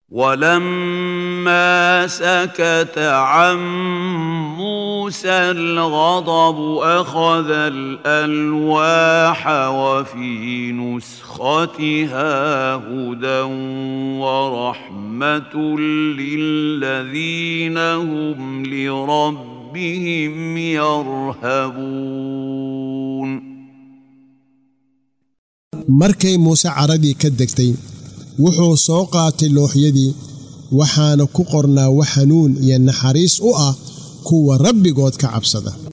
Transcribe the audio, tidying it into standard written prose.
ولما سكت عن موسى الغضب أخذ الألواح وفي نسختها هدى ورحمة للذين هم لربهم يرهبون. markay Muuse caradii ka degtay wuxuu soo qaatay looxyadii waxaana ku qornaa wax xanuun iyo naxariis u ah kuwa rabbigood ka cabsada.